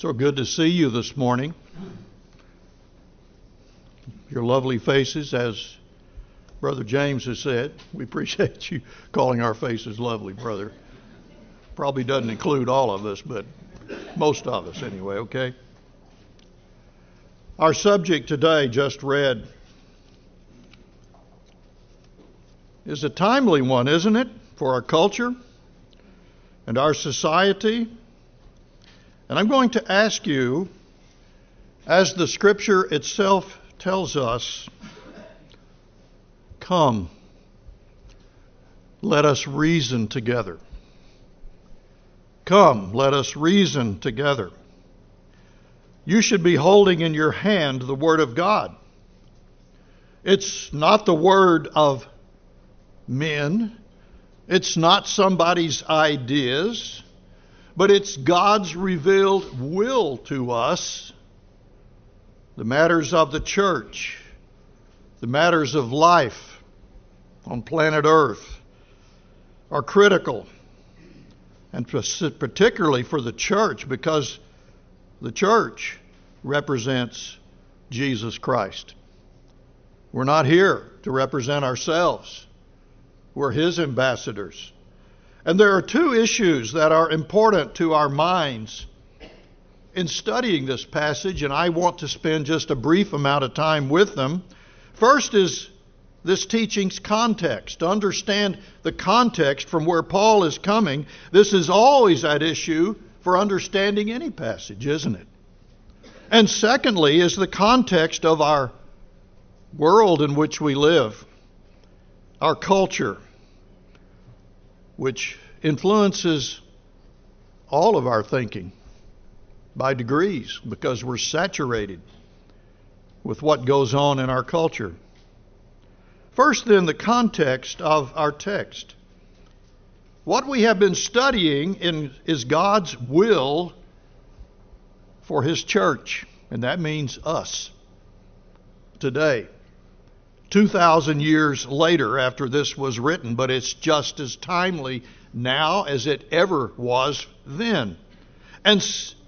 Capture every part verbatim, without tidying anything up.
So good to see you this morning. Your lovely faces, as Brother James has said. We appreciate you calling our faces lovely, brother. Probably doesn't include all of us, but most of us anyway, okay? Our subject today, just read, is a timely one, isn't it, for our culture and our society? And I'm going to ask you, as the Scripture itself tells us, come, let us reason together. Come, let us reason together. You should be holding in your hand the Word of God. It's not the word of men. It's not somebody's ideas. But it's God's revealed will to us. The matters of the church, the matters of life on planet Earth are critical. And particularly for the church, because the church represents Jesus Christ. We're not here to represent ourselves. We're His ambassadors. And there are two issues that are important to our minds in studying this passage, and I want to spend just a brief amount of time with them. First is this teaching's context. To understand the context from where Paul is coming, this is always at issue for understanding any passage, isn't it? And secondly is the context of our world in which we live, our culture, which influences all of our thinking by degrees because we're saturated with what goes on in our culture. First, then, the context of our text. What we have been studying in, is God's will for His church, and that means us today. two thousand years later after this was written, but it's just as timely now as it ever was then. And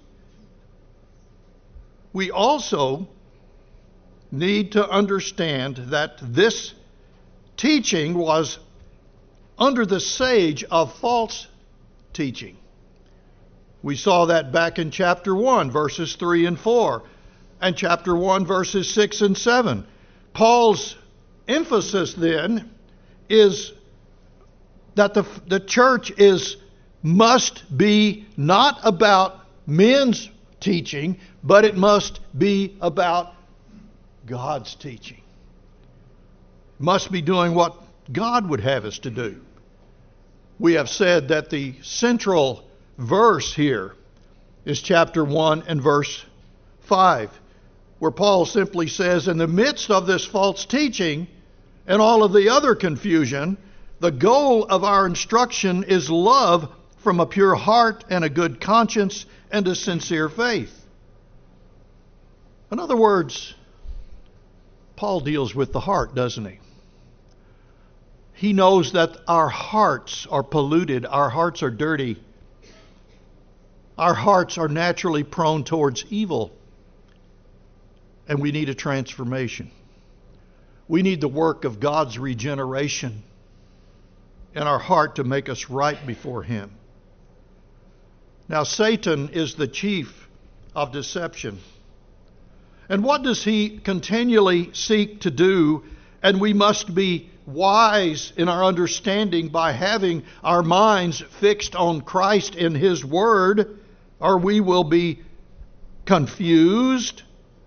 we also need to understand that this teaching was under the sage of false teaching. We saw that back in chapter one, verses three and four, and chapter one, verses six and seven. Paul's emphasis then is that the, the church is must be not about men's teaching, but it must be about God's teaching. Must be doing what God would have us to do. We have said that the central verse here is chapter one and verse five, where Paul simply says, in the midst of this false teaching and all of the other confusion, the goal of our instruction is love from a pure heart and a good conscience and a sincere faith. In other words, Paul deals with the heart, doesn't he? He knows that our hearts are polluted, our hearts are dirty. Our hearts are naturally prone towards evil. And we need a transformation. We need the work of God's regeneration in our heart to make us right before Him. Now, Satan is the chief of deception. And what does he continually seek to do? And we must be wise in our understanding by having our minds fixed on Christ in His Word, or we will be confused.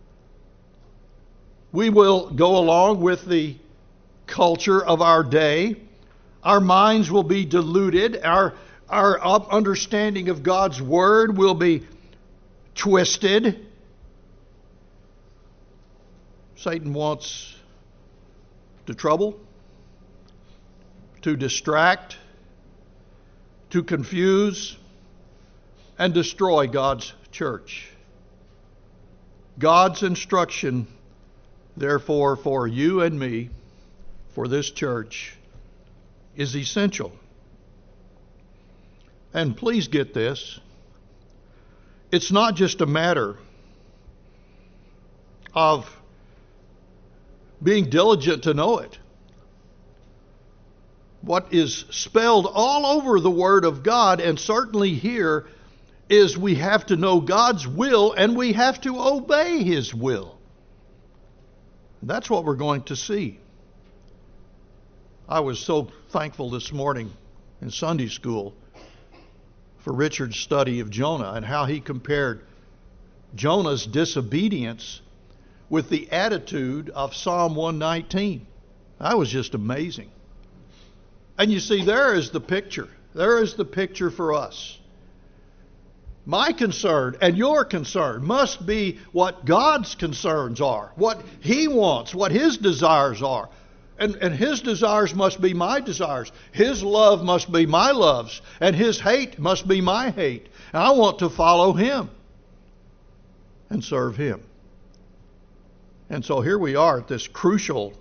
We will go along with the culture of our day. Our minds will be diluted. Our, our understanding of God's Word will be twisted. Satan wants to trouble, to distract, to confuse, and destroy God's church. God's instruction, therefore, for you and me, for this church, is essential. And please get this. it's not just a matter of being diligent to know it. What is spelled all over the Word of God, and certainly here, is we have to know God's will and we have to obey His will. That's what we're going to see. I was so thankful this morning in Sunday school for Richard's study of Jonah and how he compared Jonah's disobedience with the attitude of Psalm one nineteen. That was just amazing. And you see, there is the picture. There is the picture for us. My concern and your concern must be what God's concerns are, what He wants, what His desires are. And, and His desires must be my desires. His love must be my loves. And His hate must be my hate. And I want to follow Him and serve Him. And so here we are at this crucial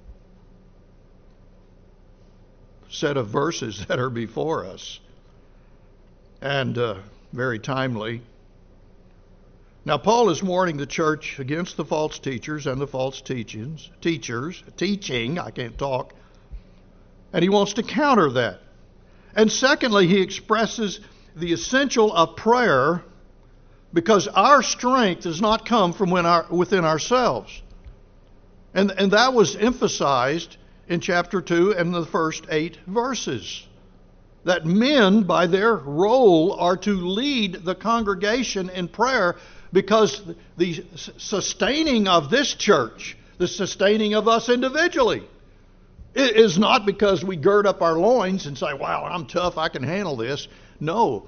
set of verses that are before us. And uh, very timely. Now, Paul is warning the church against the false teachers and the false teachings, teachers, teaching, I can't talk, and he wants to counter that. And secondly, he expresses the essential of prayer because our strength does not come from within ourselves. And, and that was emphasized in chapter two and the first eight verses. That men, by their role, are to lead the congregation in prayer because the sustaining of this church, the sustaining of us individually, is not because we gird up our loins and say, wow, I'm tough, I can handle this. No.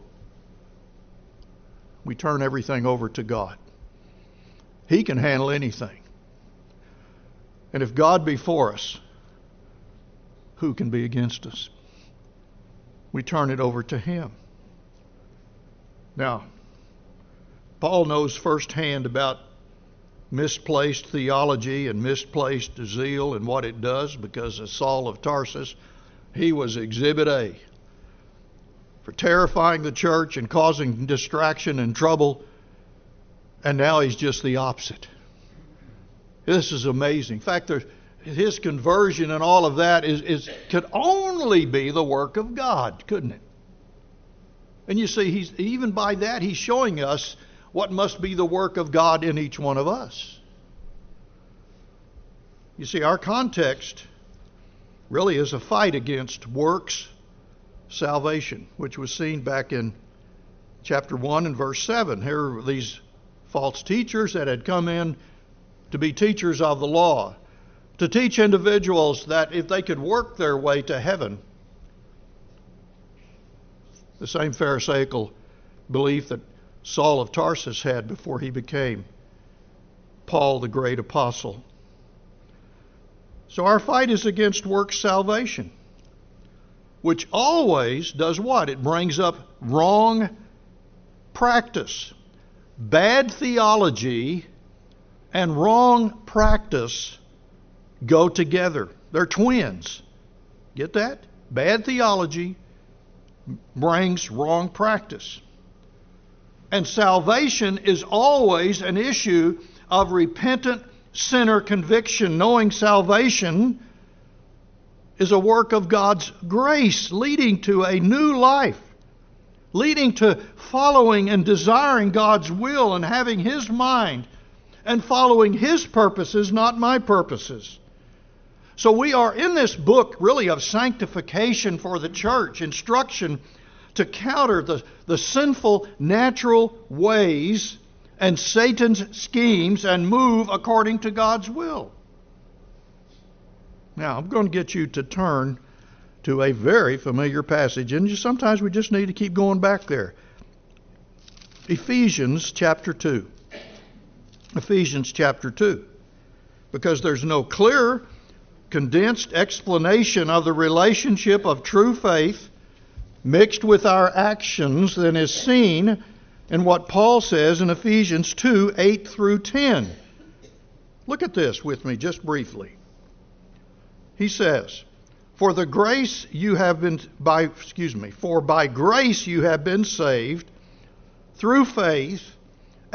We turn everything over to God. He can handle anything. And if God be for us, who can be against us? We turn it over to Him. Now, Paul knows firsthand about misplaced theology and misplaced zeal and what it does because as Saul of Tarsus, he was exhibit A for terrifying the church and causing distraction and trouble, and now he's just the opposite. This is amazing. In fact, there's his conversion and all of that is, is could only be the work of God, couldn't it? And you see, he's even by that he's showing us what must be the work of God in each one of us. You see, our context really is a fight against works salvation, which was seen back in chapter one and verse seven. Here were these false teachers that had come in to be teachers of the law, to teach individuals that if they could work their way to heaven, the same Pharisaical belief that Saul of Tarsus had before he became Paul the great apostle. So our fight is against works salvation, which always does what? It brings up wrong practice. Bad theology and wrong practice go together. They're twins. Get that? Bad theology brings wrong practice. And salvation is always an issue of repentant sinner conviction, knowing salvation is a work of God's grace leading to a new life, leading to following and desiring God's will and having His mind and following His purposes, not my purposes. So we are in this book really of sanctification for the church, instruction to counter the, the sinful natural ways and Satan's schemes and move according to God's will. Now, I'm going to get you to turn to a very familiar passage, and sometimes we just need to keep going back there. Ephesians chapter two. Ephesians chapter two. Because there's no clearer, condensed explanation of the relationship of true faith mixed with our actions than is seen in what Paul says in Ephesians two, eight through ten. Look at this with me just briefly. He says, For the grace you have been by excuse me, for by grace you have been saved through faith,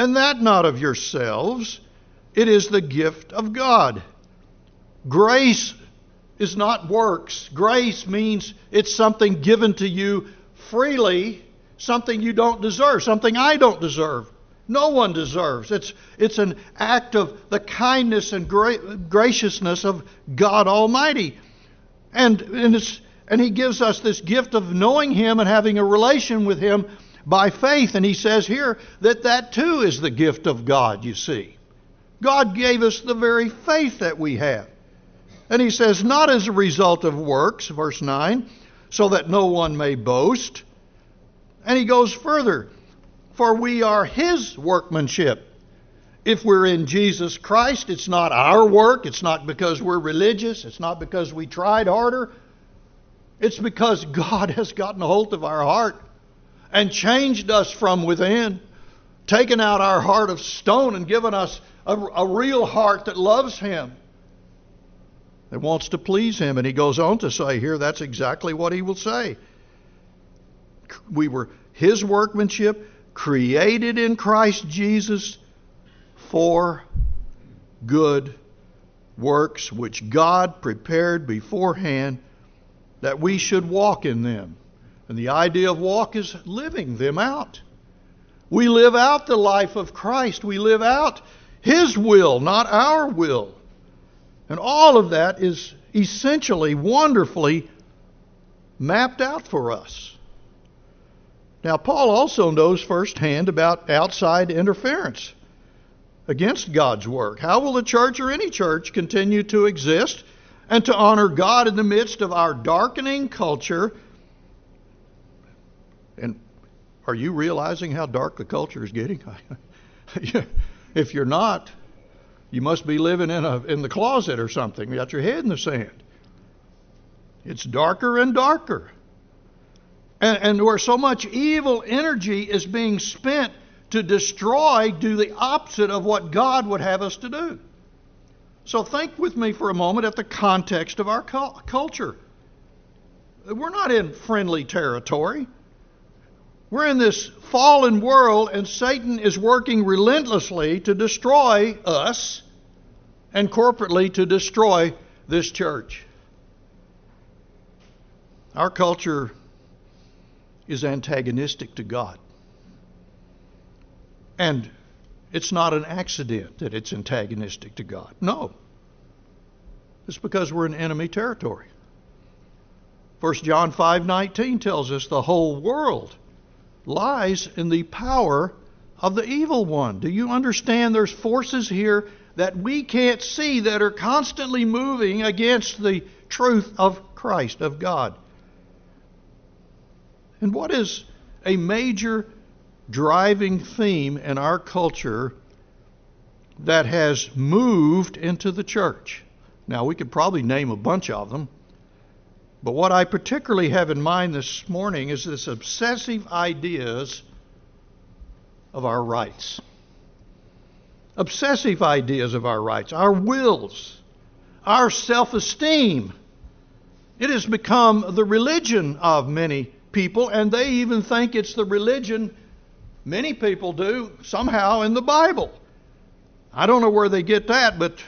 And that not of yourselves, it is the gift of God. Grace is not works. Grace means it's something given to you freely, something you don't deserve, something I don't deserve. No one deserves. It's, it's an act of the kindness and gra- graciousness of God Almighty. And, and, it's, and He gives us this gift of knowing Him and having a relation with Him by faith. And He says here that that too is the gift of God, you see. God gave us the very faith that we have. And He says, not as a result of works, verse nine, so that no one may boast. And He goes further, for we are His workmanship. If we're in Jesus Christ, it's not our work. It's not because we're religious. It's not because we tried harder. It's because God has gotten a hold of our heart and changed us from within, taken out our heart of stone and given us a, a real heart that loves Him, that wants to please Him. And He goes on to say here, that's exactly what He will say. We were His workmanship, created in Christ Jesus for good works, which God prepared beforehand that we should walk in them. And the idea of walk is living them out. We live out the life of Christ. We live out His will, not our will. And all of that is essentially, wonderfully mapped out for us. Now, Paul also knows firsthand about outside interference against God's work. How will the church or any church continue to exist and to honor God in the midst of our darkening culture? And are you realizing how dark the culture is getting? If you're not, you must be living in a in the closet or something. You got your head in the sand. It's darker and darker. And, and where so much evil energy is being spent to destroy, do the opposite of what God would have us to do. So think with me for a moment at the context of our culture. We're not in friendly territory. We're in this fallen world, and Satan is working relentlessly to destroy us and corporately to destroy this church. Our culture is antagonistic to God. And it's not an accident that it's antagonistic to God. No. It's because we're in enemy territory. First John five nineteen tells us the whole world lies in the power of the evil one. Do you understand there's forces here that we can't see that are constantly moving against the truth of Christ, of God? And what is a major driving theme in our culture that has moved into the church? Now, we could probably name a bunch of them, but what I particularly have in mind this morning is this obsessive ideas of our rights. Obsessive ideas of our rights, our wills, our self-esteem. It has become the religion of many people, and they even think it's the religion, many people do, somehow in the Bible. I don't know where they get that, but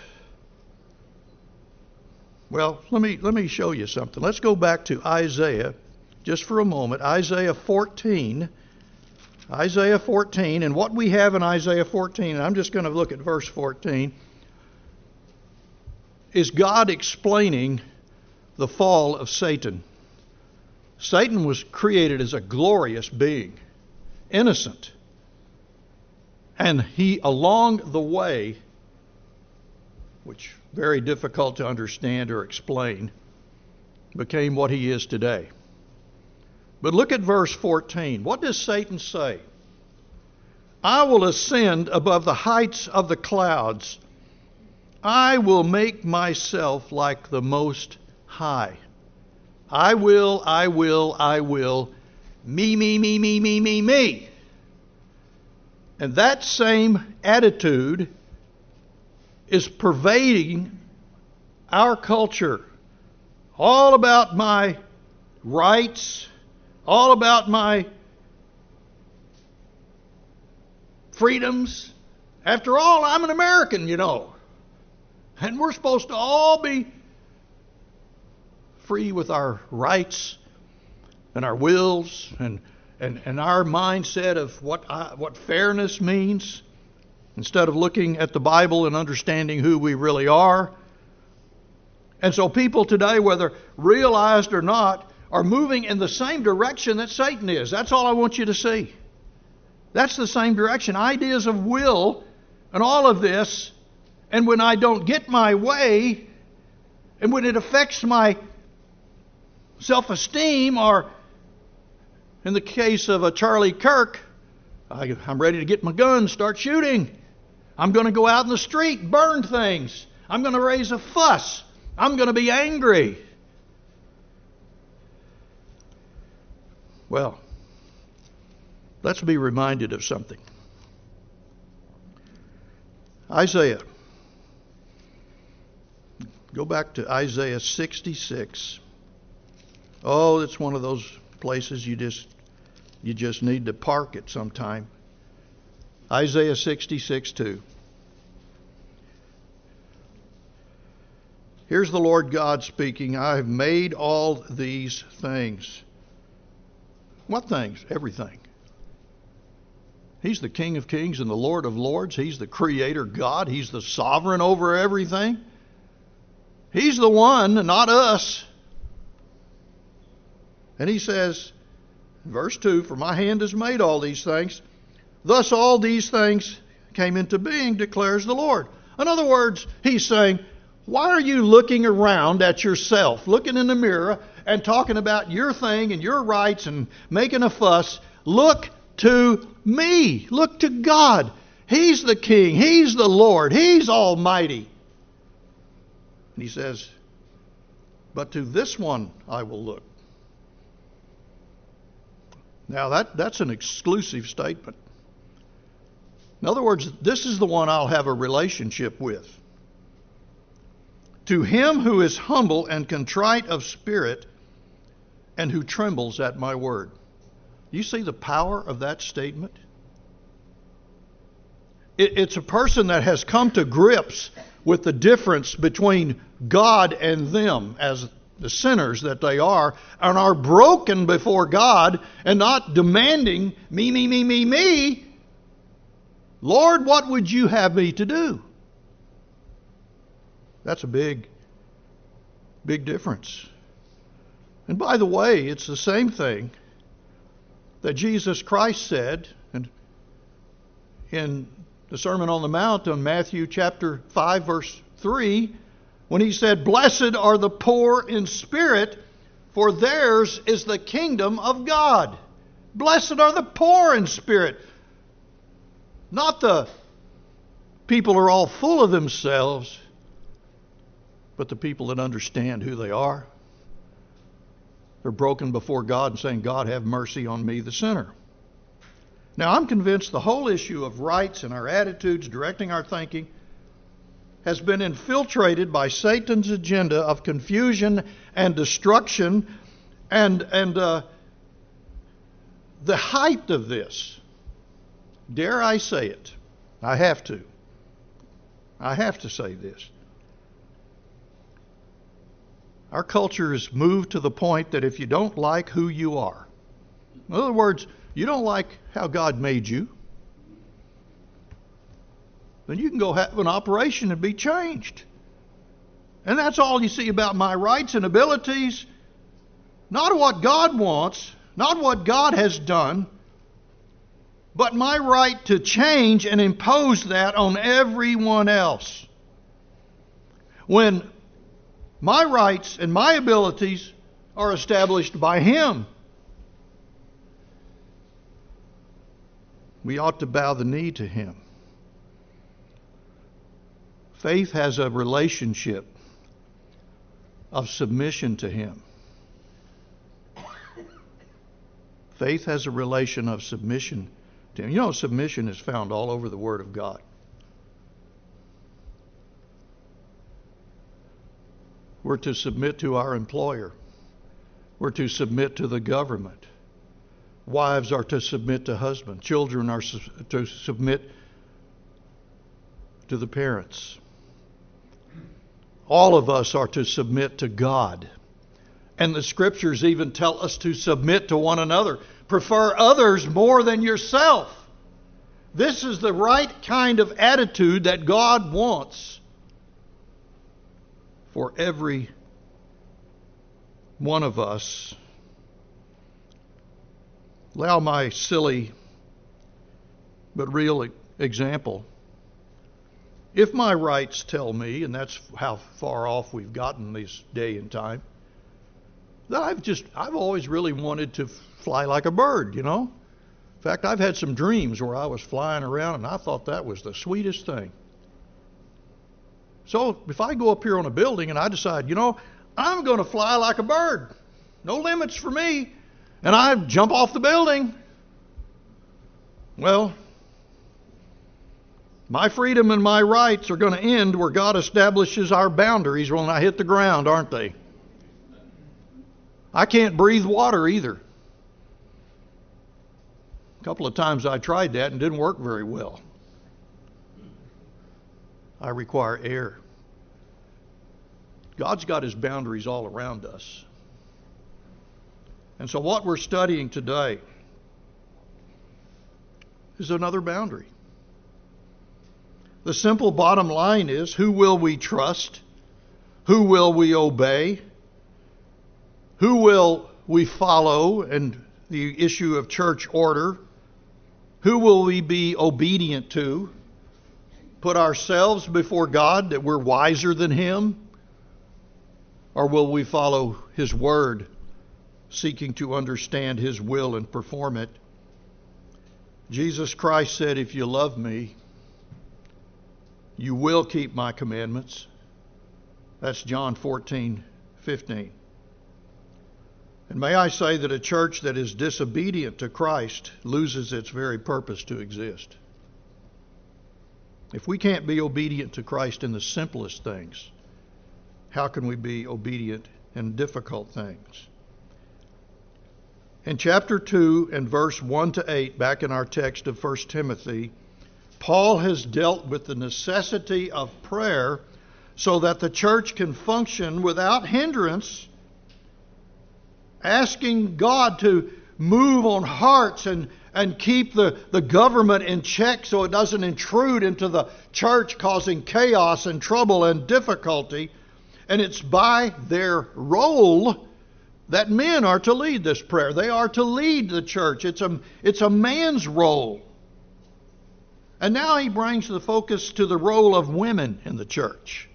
well, let me let me show you something. Let's go back to Isaiah just for a moment. Isaiah fourteen. Isaiah fourteen, and what we have in Isaiah fourteen, and I'm just going to look at verse fourteen, is God explaining the fall of Satan. Satan was created as a glorious being, innocent. And he, along the way, which very difficult to understand or explain, became what he is today. But look at verse fourteen. What does Satan say? I will ascend above the heights of the clouds. I will make myself like the Most High. I will, I will, I will. Me, me, me, me, me, me, me. And that same attitude is pervading our culture. All about my rights, all about my freedoms. After all, I'm an American, you know. And we're supposed to all be free with our rights and our wills and and, and our mindset of what I, what fairness means, instead of looking at the Bible and understanding who we really are. And so people today, whether realized or not, are moving in the same direction that Satan is. That's all I want you to see. That's the same direction. Ideas of will and all of this. And when I don't get my way, and when it affects my self-esteem, or in the case of a Charlie Kirk, I, I'm ready to get my gun, start shooting. I'm going to go out in the street, burn things. I'm going to raise a fuss. I'm going to be angry. Well, let's be reminded of something. Isaiah. Go back to Isaiah sixty-six. Oh, it's one of those places you just you just need to park it sometime. Isaiah sixty-six two. Here's the Lord God speaking. I have made all these things. What things? Everything. He's the King of Kings and the Lord of Lords. He's the Creator God. He's the sovereign over everything. He's the one, not us. And he says, verse two, for my hand has made all these things. Thus all these things came into being, declares the Lord. In other words, he's saying, why are you looking around at yourself, looking in the mirror and talking about your thing and your rights and making a fuss? Look to me. Look to God. He's the King. He's the Lord. He's Almighty. And he says, but to this one I will look. Now that, that's an exclusive statement. In other words, this is the one I'll have a relationship with. To him who is humble and contrite of spirit and who trembles at my word. You see the power of that statement? It, it's a person that has come to grips with the difference between God and them as the sinners that they are, and are broken before God and not demanding me, me, me, me, me. Lord, what would you have me to do? That's a big, big difference. And by the way, it's the same thing that Jesus Christ said in, in the Sermon on the Mount on Matthew chapter five, verse three, when he said, blessed are the poor in spirit, for theirs is the kingdom of God. Blessed are the poor in spirit. Not the people who are all full of themselves, but the people that understand who they are. They're broken before God and saying, God, have mercy on me, the sinner. Now, I'm convinced the whole issue of rights and our attitudes directing our thinking has been infiltrated by Satan's agenda of confusion and destruction. And, and uh, the height of this, dare I say it, I have to. I have to say this. Our culture has moved to the point that if you don't like who you are, in other words, you don't like how God made you, then you can go have an operation and be changed. And that's all you see about my rights and abilities. Not what God wants, not what God has done, but my right to change and impose that on everyone else. When my rights and my abilities are established by Him, we ought to bow the knee to Him. Faith has a relationship of submission to Him. Faith has a relation of submission to Him. You know, submission is found all over the Word of God. We're to submit to our employer. We're to submit to the government. Wives are to submit to husbands. Children are su- to submit to the parents. All of us are to submit to God. And the Scriptures even tell us to submit to one another. Prefer others more than yourself. This is the right kind of attitude that God wants for every one of us. Allow my silly but real example. If my rights tell me, and that's how far off we've gotten this day and time, that I've just, I've always really wanted to fly like a bird, you know. In fact, I've had some dreams where I was flying around and I thought that was the sweetest thing. So if I go up here on a building and I decide, you know, I'm going to fly like a bird, no limits for me, and I jump off the building, well, my freedom and my rights are going to end where God establishes our boundaries when I hit the ground, aren't they? I can't breathe water either. A couple of times I tried that and didn't work very well. I require air. God's got His boundaries all around us. And so what we're studying today is another boundary. The simple bottom line is, who will we trust? Who will we obey? Who will we follow in the issue of church order? Who will we be obedient to? Put ourselves before God that we're wiser than Him? Or will we follow His Word, seeking to understand His will and perform it? Jesus Christ said, if you love me, you will keep my commandments. That's John fourteen fifteen. And may I say that a church that is disobedient to Christ loses its very purpose to exist. If we can't be obedient to Christ in the simplest things, how can we be obedient in difficult things? In chapter two and verse one to eight, back in our text of First Timothy, Paul has dealt with the necessity of prayer so that the church can function without hindrance, asking God to move on hearts and, and keep the, the government in check so it doesn't intrude into the church, causing chaos and trouble and difficulty. And it's by their role that men are to lead this prayer. They are to lead the church. It's a, it's a man's role. And now he brings the focus to the role of women in the church.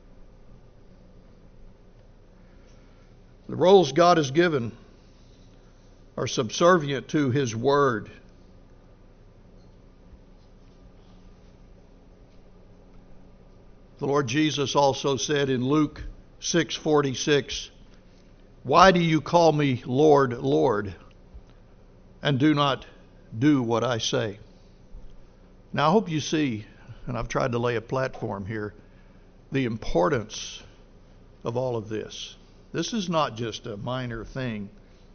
The roles God has given are subservient to His Word. The Lord Jesus also said in Luke six forty-six, why do you call me Lord, Lord, and do not do what I say? Now I hope you see, and I've tried to lay a platform here, the importance of all of this. This is not just a minor thing.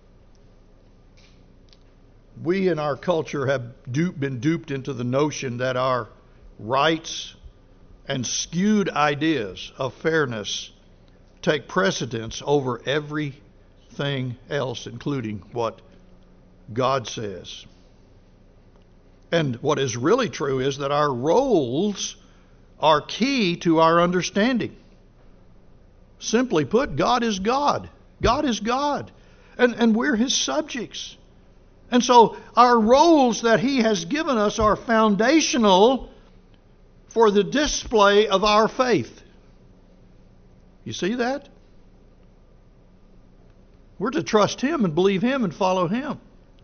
We in our culture have dupe, been duped into the notion that our rights and skewed ideas of fairness take precedence over everything else, including what God says. And what is really true is that our roles are key to our understanding. Simply put, God is God. God is God. And, and we're His subjects. And so our roles that He has given us are foundational for the display of our faith. You see that? We're to trust Him and believe Him and follow Him.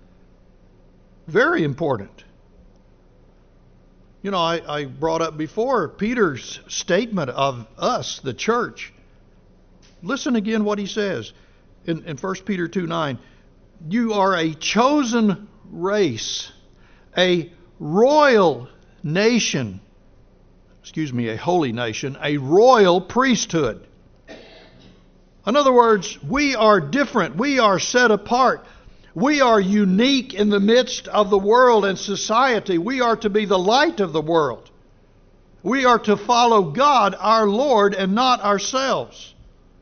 Very important. You know, I, I brought up before Peter's statement of us, the church. Listen again what he says in, in First Peter two nine. You are a chosen race, a royal nation, excuse me, a holy nation, a royal priesthood. In other words, we are different. We are set apart. We are unique in the midst of the world and society. We are to be the light of the world. We are to follow God, our Lord, and not ourselves.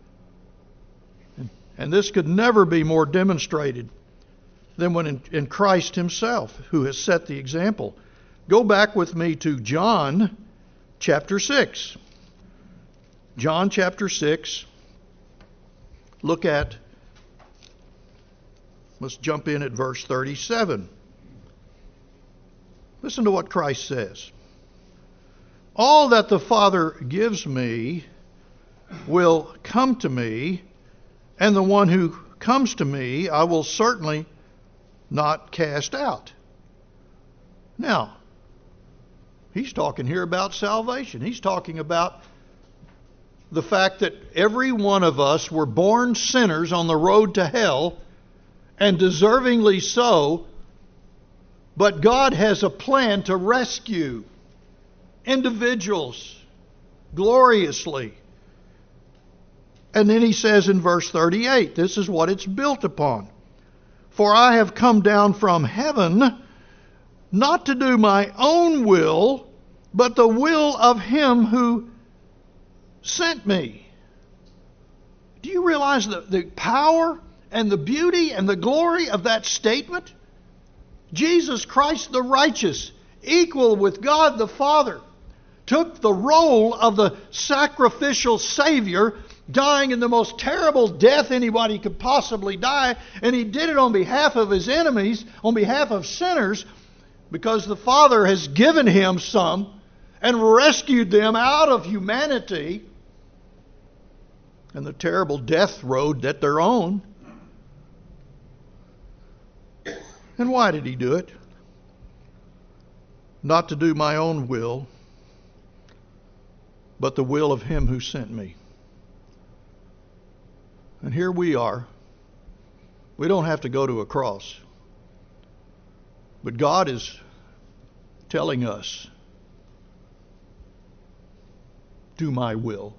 And this could never be more demonstrated than when in, in Christ himself, who has set the example. Go back with me to John chapter six. John chapter six. Look at, let's jump in at verse thirty-seven. Listen to what Christ says. All that the Father gives me will come to me, and the one who comes to me I will certainly not cast out. Now, he's talking here about salvation. He's talking about the fact that every one of us were born sinners on the road to hell, and deservingly so, but God has a plan to rescue individuals gloriously. And then he says in verse thirty-eight, this is what it's built upon. For I have come down from heaven not to do my own will, but the will of him who sent me. Do you realize the, the power and the beauty and the glory of that statement? Jesus Christ the righteous, equal with God the Father, took the role of the sacrificial Savior, dying in the most terrible death anybody could possibly die, and he did it on behalf of his enemies, on behalf of sinners, because the Father has given him some and rescued them out of humanity and the terrible death road that they're on. And why did he do it? Not to do my own will, but the will of him who sent me. And here we are. We don't have to go to a cross. But God is telling us, do my will.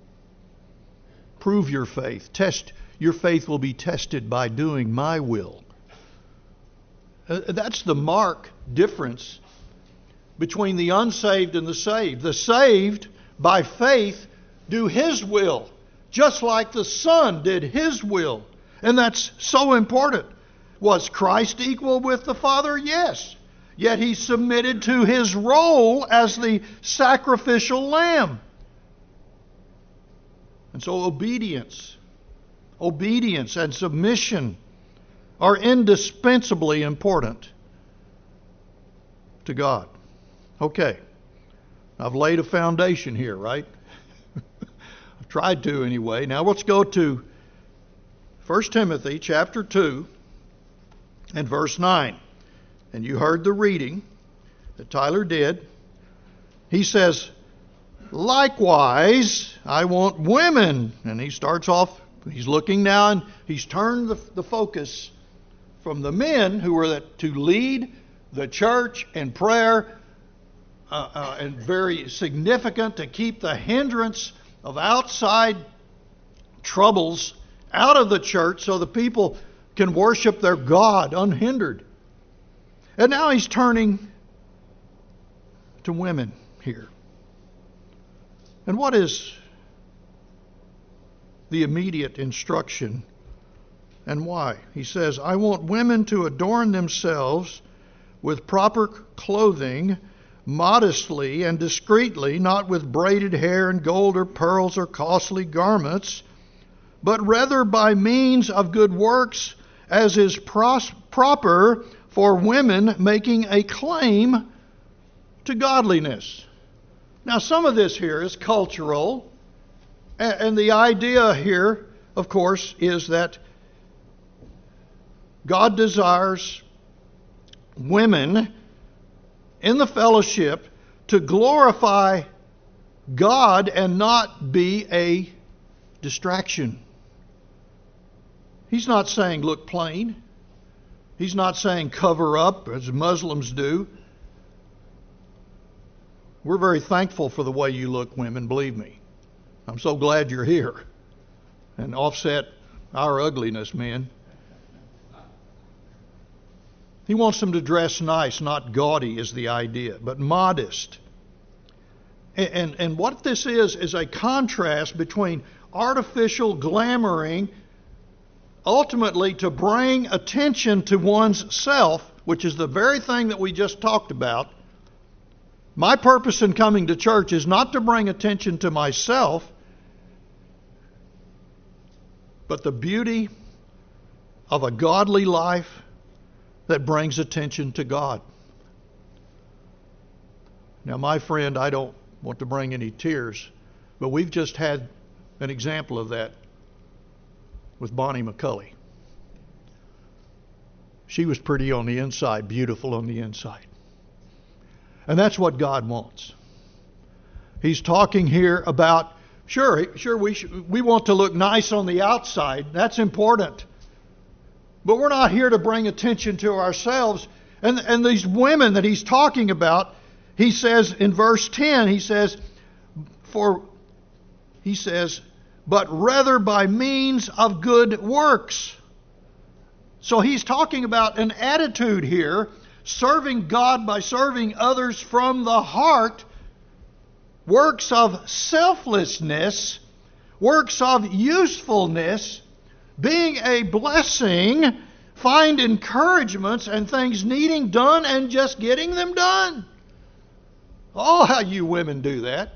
Prove your faith. Test your faith will be tested by doing my will. Uh, that's the marked difference between the unsaved and the saved. The saved, by faith, do his will, just like the Son did his will. And that's so important. Was Christ equal with the Father? Yes. Yet he submitted to his role as the sacrificial lamb. And so obedience, obedience and submission are indispensably important to God. Okay, I've laid a foundation here, right? I've tried to anyway. Now let's go to First Timothy chapter two and verse nine. And you heard the reading that Tyler did. He says, likewise, I want women. And he starts off, he's looking now, and he's turned the, the focus from the men who were to lead the church in prayer, uh, uh, and very significant to keep the hindrance of outside troubles out of the church so the people can worship their God unhindered. And now he's turning to women here. And what is the immediate instruction and why? He says, I want women to adorn themselves with proper clothing, modestly and discreetly, not with braided hair and gold or pearls or costly garments, but rather by means of good works, as is pros- proper for women making a claim to godliness. Now, some of this here is cultural, and the idea here, of course, is that God desires women in the fellowship to glorify God and not be a distraction. He's not saying look plain. He's not saying cover up as Muslims do. We're very thankful for the way you look, women, believe me. I'm so glad you're here and offset our ugliness, men. He wants them to dress nice, not gaudy is the idea, but modest. And, and, and what this is, is a contrast between artificial glamoring, ultimately to bring attention to one's self, which is the very thing that we just talked about. My purpose in coming to church is not to bring attention to myself, but the beauty of a godly life that brings attention to God. Now, my friend, I don't want to bring any tears, but we've just had an example of that with Bonnie McCulley. She was pretty on the inside, beautiful on the inside. And that's what God wants. He's talking here about, sure, sure we should, we want to look nice on the outside. That's important. But we're not here to bring attention to ourselves. And, and these women that he's talking about, he says in verse ten, he says, for, he says, but rather by means of good works. So he's talking about an attitude here, serving God by serving others from the heart, works of selflessness, works of usefulness, being a blessing, find encouragements and things needing done and just getting them done. Oh, how you women do that.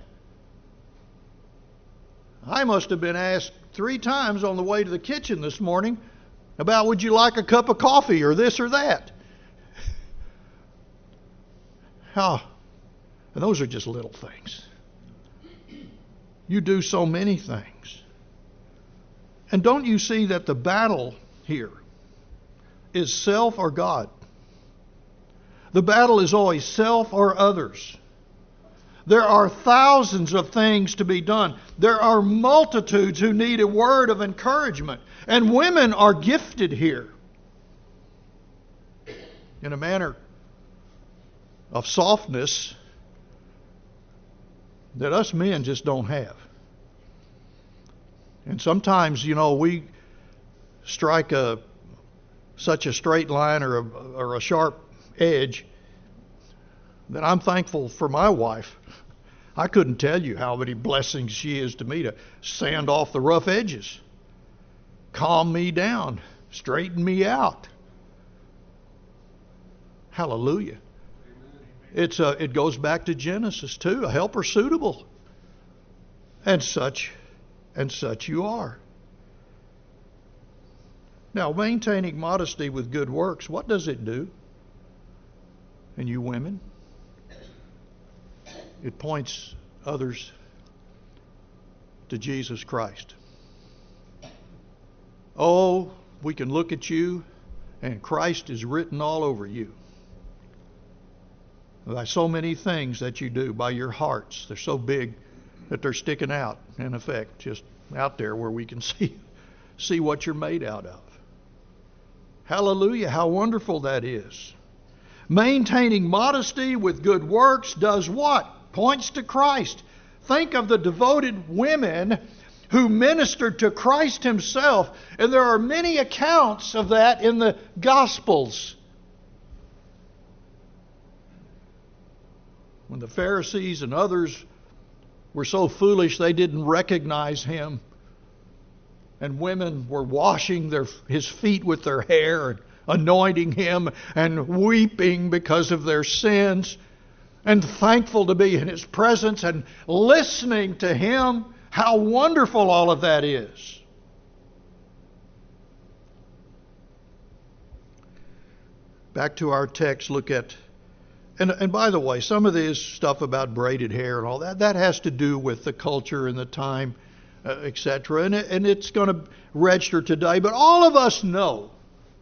I must have been asked three times on the way to the kitchen this morning about would you like a cup of coffee or this or that. How? And those are just little things. You do so many things. And don't you see that the battle here is self or God? The battle is always self or others. There are thousands of things to be done. There are multitudes who need a word of encouragement. And women are gifted here in a manner of softness that us men just don't have. And sometimes, you know, we strike a such a straight line or a, or a sharp edge that I'm thankful for my wife. I couldn't tell you how many blessings she is to me to sand off the rough edges, calm me down, straighten me out. Hallelujah. It's a, it goes back to Genesis too, a helper suitable. And such, and such you are. Now, maintaining modesty with good works, what does it do? And you women, it points others to Jesus Christ. Oh, we can look at you and Christ is written all over you. By so many things that you do, by your hearts. They're so big that they're sticking out, in effect, just out there where we can see, see what you're made out of. Hallelujah, how wonderful that is. Maintaining modesty with good works does what? Points to Christ. Think of the devoted women who ministered to Christ himself, and there are many accounts of that in the Gospels. When the Pharisees and others were so foolish they didn't recognize him, and women were washing their, his feet with their hair and anointing him and weeping because of their sins and thankful to be in his presence and listening to him. How wonderful all of that is. Back to our text, look at And, and by the way, some of this stuff about braided hair and all that, that has to do with the culture and the time, uh, et cetera. And, it, and it's going to register today. But all of us know,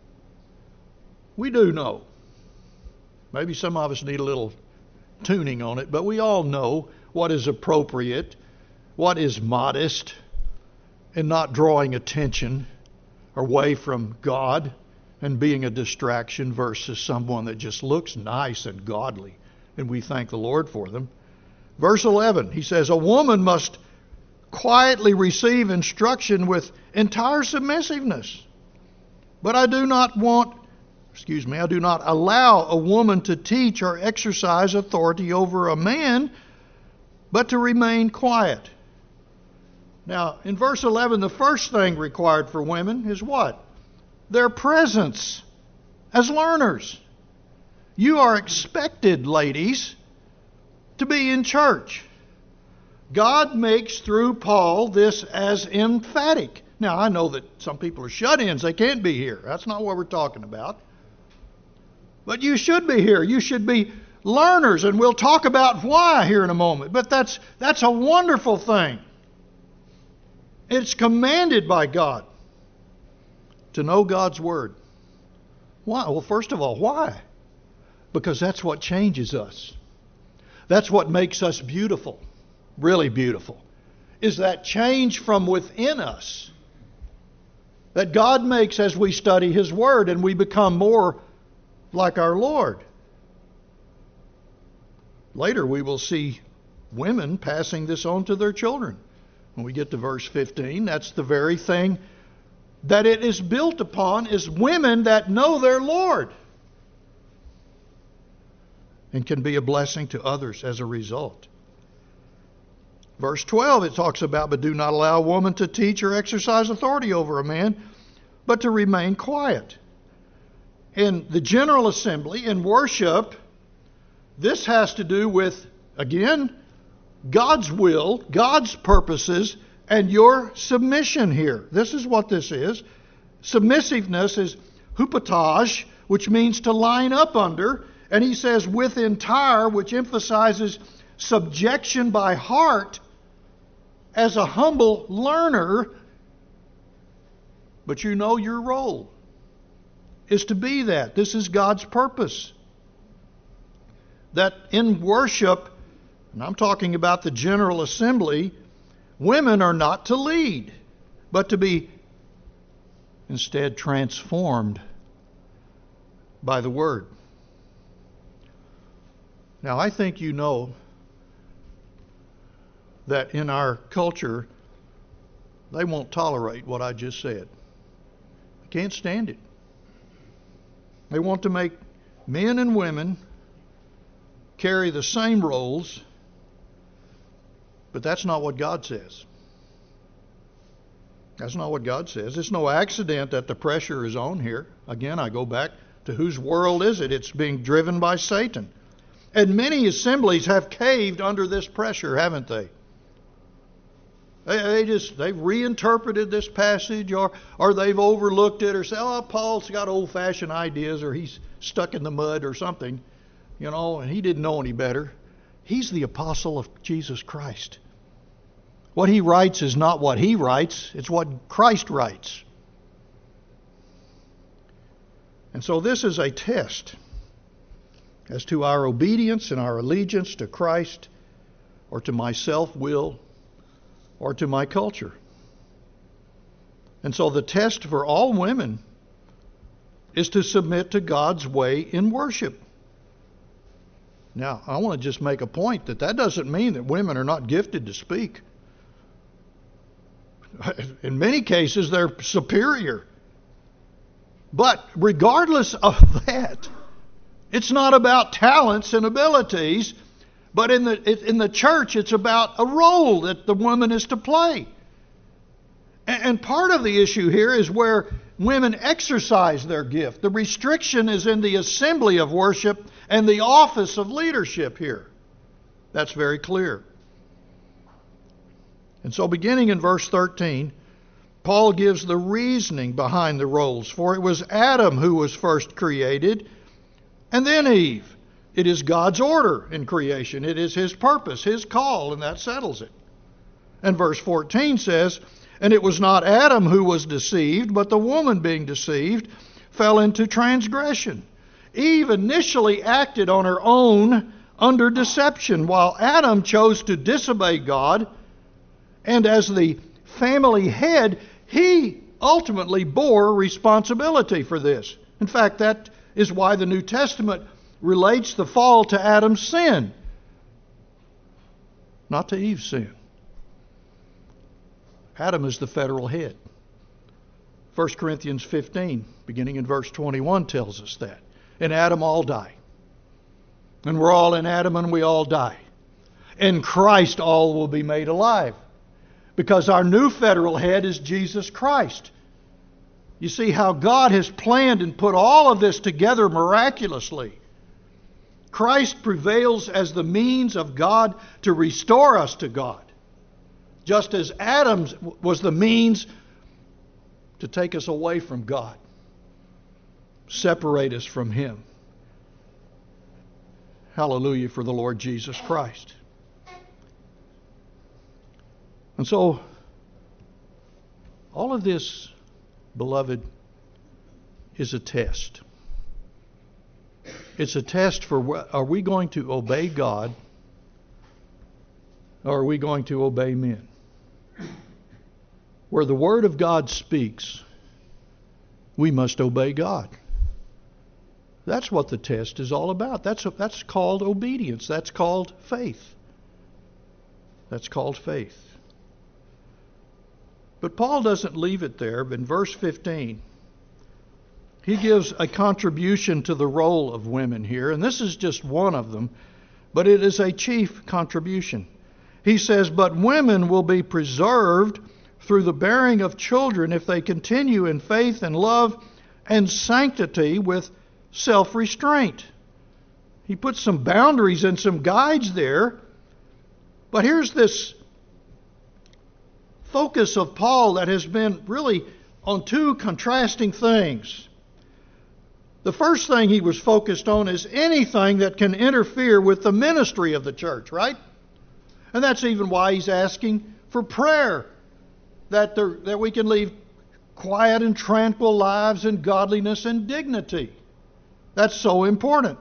we do know, maybe some of us need a little tuning on it, but we all know what is appropriate, what is modest, and not drawing attention away from God and being a distraction versus someone that just looks nice and godly. And we thank the Lord for them. Verse eleven, he says, a woman must quietly receive instruction with entire submissiveness. But I do not want excuse me, I do not allow a woman to teach or exercise authority over a man, but to remain quiet. Now, in verse eleven, the first thing required for women is what? Their presence as learners. You are expected, ladies, to be in church. God makes through Paul this as emphatic. Now, I know that some people are shut-ins. They can't be here. That's not what we're talking about. But you should be here. You should be learners, and we'll talk about why here in a moment. But that's that's a wonderful thing. It's commanded by God to know God's Word. Why? Well, first of all, why? Because that's what changes us. That's what makes us beautiful, really beautiful, is that change from within us that God makes as we study His Word and we become more like our Lord. Later we will see women passing this on to their children. When we get to verse fifteen, that's the very thing that it is built upon, is women that know their Lord and can be a blessing to others as a result. Verse twelve, it talks about, but do not allow a woman to teach or exercise authority over a man, but to remain quiet. In the General Assembly, in worship, this has to do with, again, God's will, God's purposes, and your submission here. This is what this is. Submissiveness is hupotage, which means to line up under. And he says with entire, which emphasizes subjection by heart as a humble learner. But you know your role is to be that. This is God's purpose. That in worship, and I'm talking about the General Assembly, women are not to lead, but to be instead transformed by the Word. Now, I think you know that in our culture, they won't tolerate what I just said. They can't stand it. They want to make men and women carry the same roles, but that's not what God says. That's not what God says. It's no accident that the pressure is on here. Again, I go back to whose world is it? It's being driven by Satan. And many assemblies have caved under this pressure, haven't they? They, they just, they've reinterpreted this passage, or, or they've overlooked it, or said, oh, Paul's got old-fashioned ideas, or he's stuck in the mud or something, you know, and he didn't know any better. He's the apostle of Jesus Christ. What he writes is not what he writes, it's what Christ writes. And so this is a test as to our obedience and our allegiance to Christ, or to my self-will, or to my culture. And so the test for all women is to submit to God's way in worship. Now, I want to just make a point that that doesn't mean that women are not gifted to speak. In many cases, they're superior. But regardless of that, it's not about talents and abilities, but in the in the church, it's about a role that the woman is to play. And part of the issue here is where women exercise their gift. The restriction is in the assembly of worship and the office of leadership here. That's very clear. And so beginning in verse thirteen, Paul gives the reasoning behind the roles. For it was Adam who was first created, and then Eve. It is God's order in creation. It is His purpose, His call, and that settles it. And verse fourteen says, and it was not Adam who was deceived, but the woman being deceived fell into transgression. Eve initially acted on her own under deception, while Adam chose to disobey God. And as the family head, he ultimately bore responsibility for this. In fact, that is why the New Testament relates the fall to Adam's sin, not to Eve's sin. Adam is the federal head. First Corinthians fifteen, beginning in verse twenty-one, tells us that. In Adam all die. And we're all in Adam and we all die. In Christ all will be made alive. Because our new federal head is Jesus Christ. You see how God has planned and put all of this together miraculously. Christ prevails as the means of God to restore us to God. Just as Adam was the means to take us away from God. Separate us from Him. Hallelujah for the Lord Jesus Christ. And so, all of this, beloved, is a test. It's a test for, are we going to obey God or are we going to obey men? Where the Word of God speaks, we must obey God. That's what the test is all about. That's, that's called obedience. That's called faith. That's called faith. But Paul doesn't leave it there. In verse fifteen, he gives a contribution to the role of women here. And this is just one of them, but it is a chief contribution. He says, but women will be preserved through the bearing of children if they continue in faith and love and sanctity with self-restraint. He puts some boundaries and some guides there. But here's this focus of Paul that has been really on two contrasting things. The first thing he was focused on is anything that can interfere with the ministry of the church, right? And that's even why he's asking for prayer, that there, that we can lead quiet and tranquil lives in godliness and dignity. That's so important.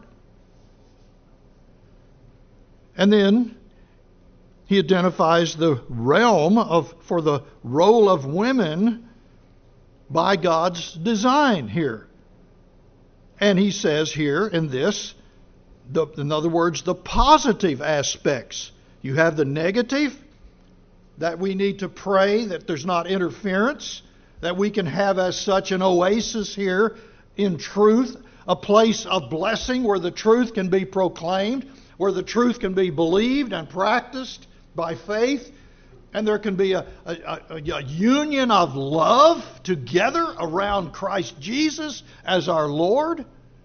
And then he identifies the realm of for the role of women by God's design here. And he says here in this, the, in other words, the positive aspects. You have the negative, that we need to pray that there's not interference, that we can have as such an oasis here in truth, a place of blessing where the truth can be proclaimed, where the truth can be believed and practiced by faith, and there can be a, a, a, a union of love together around Christ Jesus as our Lord,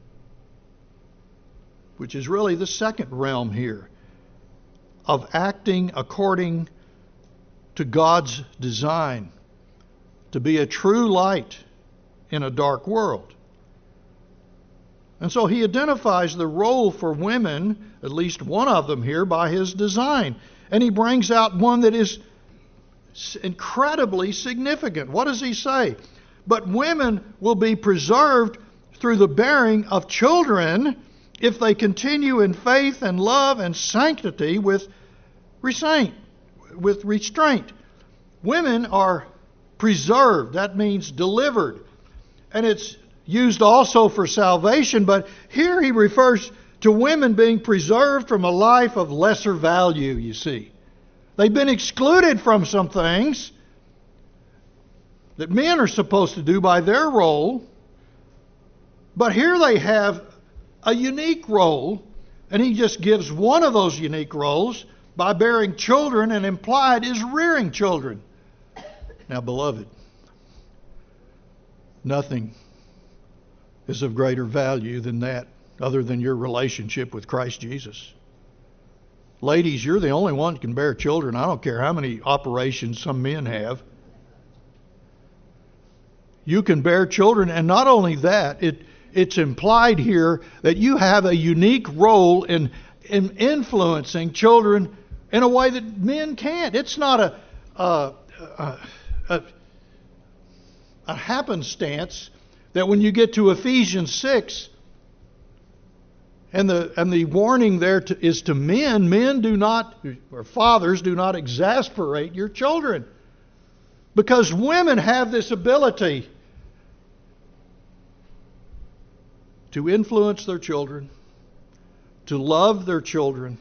which is really the second realm here of acting according to God's design to be a true light in a dark world. And so he identifies the role for women, at least one of them here, by his design. And he brings out one that is incredibly significant. What does he say? But women will be preserved through the bearing of children if they continue in faith and love and sanctity with restraint. With restraint. Women are preserved. That means delivered. And it's used also for salvation, but here he refers to women being preserved from a life of lesser value, you see. They've been excluded from some things that men are supposed to do by their role, but here they have a unique role, and he just gives one of those unique roles by bearing children, and implied is rearing children. Now, beloved, nothing is of greater value than that, other than your relationship with Christ Jesus. Ladies, you're the only one that can bear children. I don't care how many operations some men have. You can bear children, and not only that, it it's implied here that you have a unique role in, in influencing children in a way that men can't. It's not a, a, a, a, a happenstance that when you get to Ephesians six, and the and the warning there to, is to men, men do not, or fathers do not exasperate your children. Because women have this ability to influence their children, to love their children,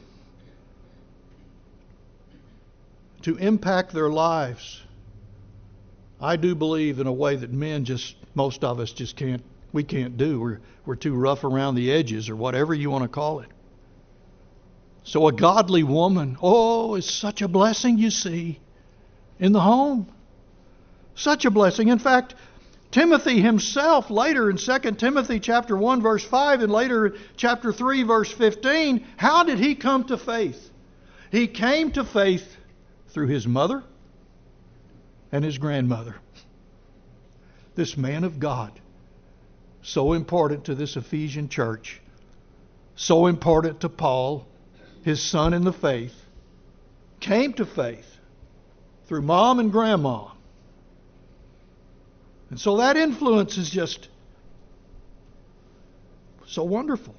to impact their lives. I do believe in a way that men just, most of us just can't, we can't do. We're, we're too rough around the edges, or whatever you want to call it. So a godly woman, oh, is such a blessing, you see, in the home. Such a blessing. In fact, Timothy himself, later in Second Timothy chapter one, verse five, and later chapter three, verse fifteen, how did he come to faith? He came to faith through his mother and his grandmother. This man of God, so important to this Ephesian church, so important to Paul, his son in the faith, came to faith through mom and grandma. And so that influence is just so wonderful.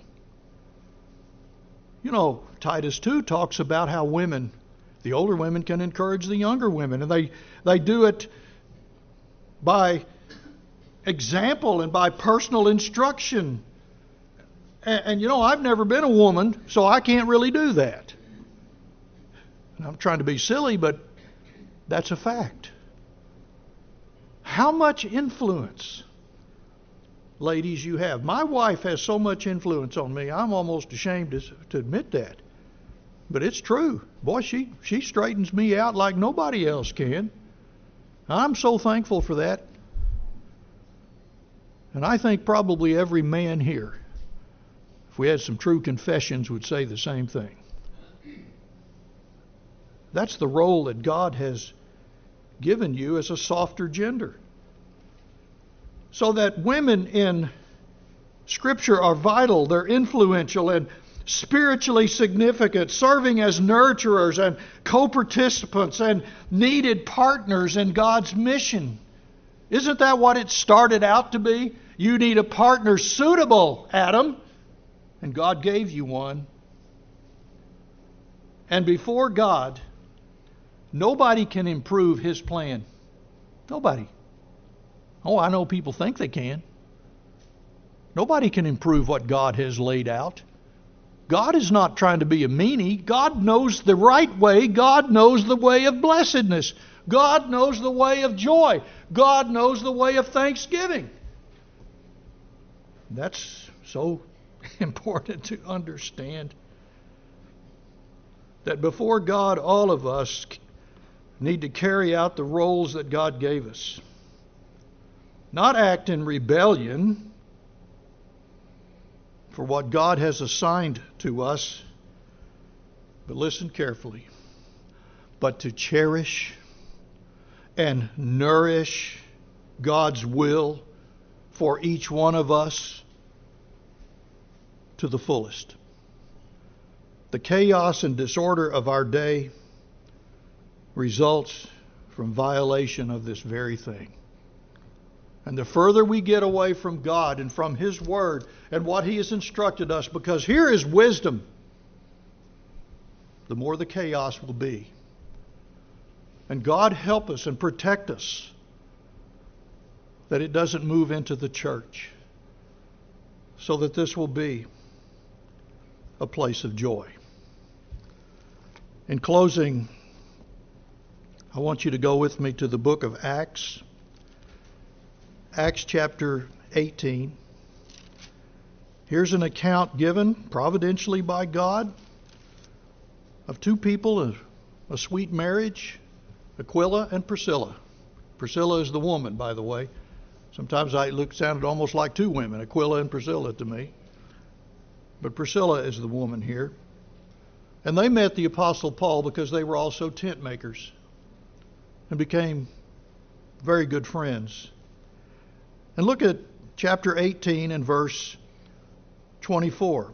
You know, Titus two talks about how women, the older women, can encourage the younger women. And they, they do it by example and by personal instruction. And, and, you know, I've never been a woman, so I can't really do that. And I'm trying to be silly, but that's a fact. How much influence, ladies, you have. My wife has so much influence on me, I'm almost ashamed to, to admit that. But it's true. Boy, she, she straightens me out like nobody else can. I'm so thankful for that. And I think probably every man here, if we had some true confessions, would say the same thing. That's the role that God has given you as a softer gender. So that women in Scripture are vital, they're influential and spiritually significant, serving as nurturers and co-participants and needed partners in God's mission. Isn't that what it started out to be? You need a partner suitable, Adam, and God gave you one. And before God, nobody can improve His plan. Nobody. Oh, I know people think they can. Nobody can improve what God has laid out. God is not trying to be a meanie. God knows the right way. God knows the way of blessedness. God knows the way of joy. God knows the way of thanksgiving. That's so important to understand. That before God, all of us need to carry out the roles that God gave us. Not act in rebellion for what God has assigned to us, but listen carefully, but to cherish and nourish God's will for each one of us to the fullest. The chaos and disorder of our day results from violation of this very thing. And the further we get away from God and from His Word and what He has instructed us, because here is wisdom, the more the chaos will be. And God help us and protect us that it doesn't move into the church, so that this will be a place of joy. In closing, I want you to go with me to the book of Acts. Acts chapter eighteen. Here's an account given providentially by God of two people, a, a sweet marriage, Aquila and Priscilla. Priscilla is the woman, by the way. Sometimes I look sounded almost like two women, Aquila and Priscilla to me. But Priscilla is the woman here. And they met the Apostle Paul because they were also tent makers and became very good friends. And look at chapter eighteen and verse twenty-four.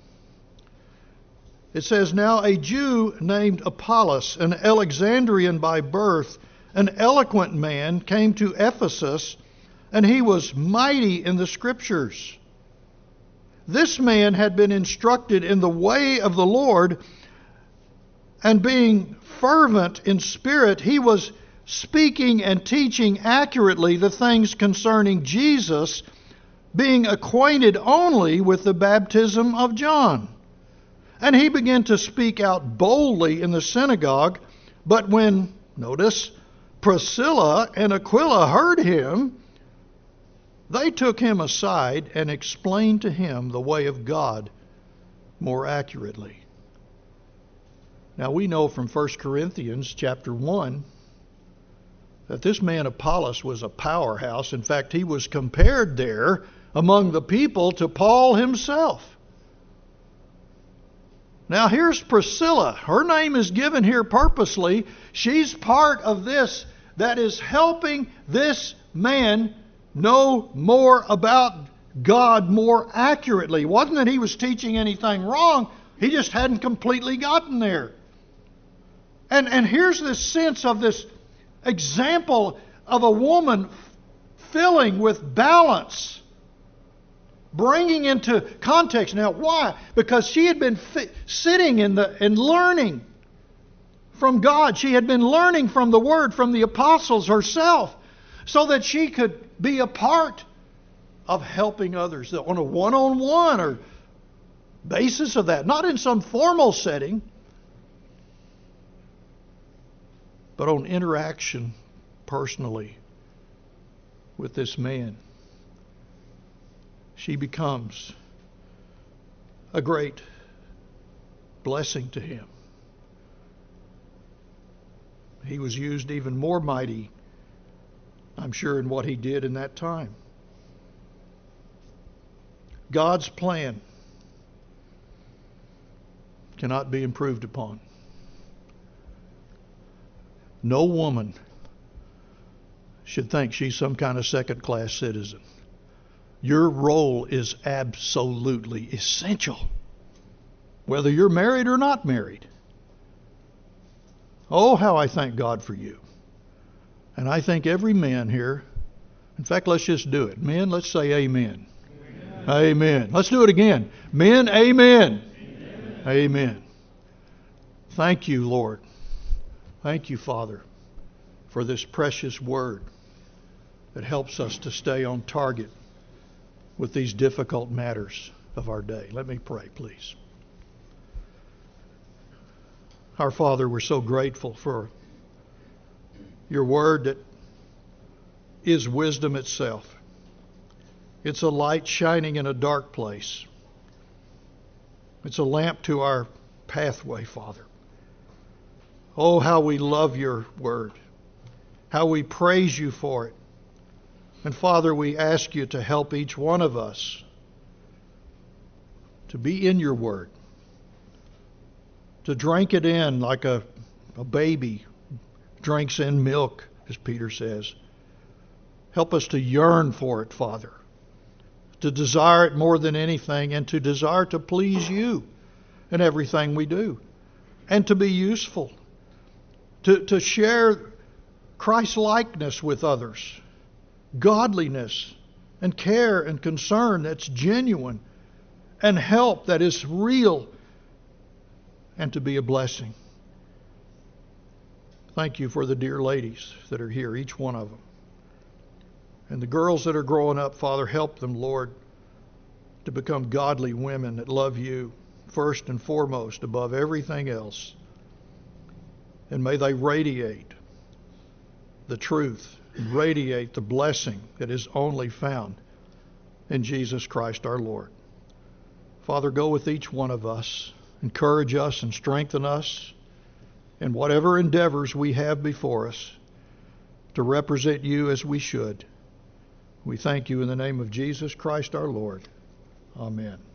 It says, "Now a Jew named Apollos, an Alexandrian by birth, an eloquent man, came to Ephesus, and he was mighty in the Scriptures. This man had been instructed in the way of the Lord, and being fervent in spirit, he was speaking and teaching accurately the things concerning Jesus, being acquainted only with the baptism of John. And he began to speak out boldly in the synagogue, but when, notice, Priscilla and Aquila heard him, they took him aside and explained to him the way of God more accurately. Now we know from First Corinthians chapter one that this man Apollos was a powerhouse. In fact, he was compared there among the people to Paul himself. Now here's Priscilla. Her name is given here purposely. She's part of this that is helping this man know more about God more accurately. It wasn't that he was teaching anything wrong. He just hadn't completely gotten there. And, and here's this sense of this example of a woman filling with balance, bringing into context. Now, why? Because she had been fi- sitting in the and learning from God. She had been learning from the Word, from the apostles herself, so that she could be a part of helping others on a one-on-one or basis of that. Not in some formal setting, but on interaction personally with this man. She becomes a great blessing to him. He was used even more mighty, I'm sure, in what he did in that time. God's plan cannot be improved upon. No woman should think she's some kind of second-class citizen. Your role is absolutely essential, whether you're married or not married. Oh, how I thank God for you. And I think every man here, in fact, let's just do it. Men, let's say amen. Amen. Amen. Let's do it again. Men, amen. Amen. Amen. Thank you, Lord. Thank you, Father, for this precious word that helps us to stay on target with these difficult matters of our day. Let me pray, please. Our Father, we're so grateful for your word that is wisdom itself. It's a light shining in a dark place. It's a lamp to our pathway, Father. Oh, how we love your word. How we praise you for it. And Father, we ask you to help each one of us to be in your word, to drink it in like a, a baby drinks in milk, as Peter says. Help us to yearn for it, Father, to desire it more than anything, and to desire to please you in everything we do, and to be useful, to, to share Christ-likeness with others, godliness and care and concern that's genuine, and help that is real, and to be a blessing. Thank you for the dear ladies that are here, each one of them. And the girls that are growing up, Father, help them, Lord, to become godly women that love you first and foremost above everything else. And may they radiate the truth, and radiate the blessing that is only found in Jesus Christ our Lord. Father, go with each one of us. Encourage us and strengthen us in whatever endeavors we have before us to represent you as we should. We thank you in the name of Jesus Christ our Lord. Amen.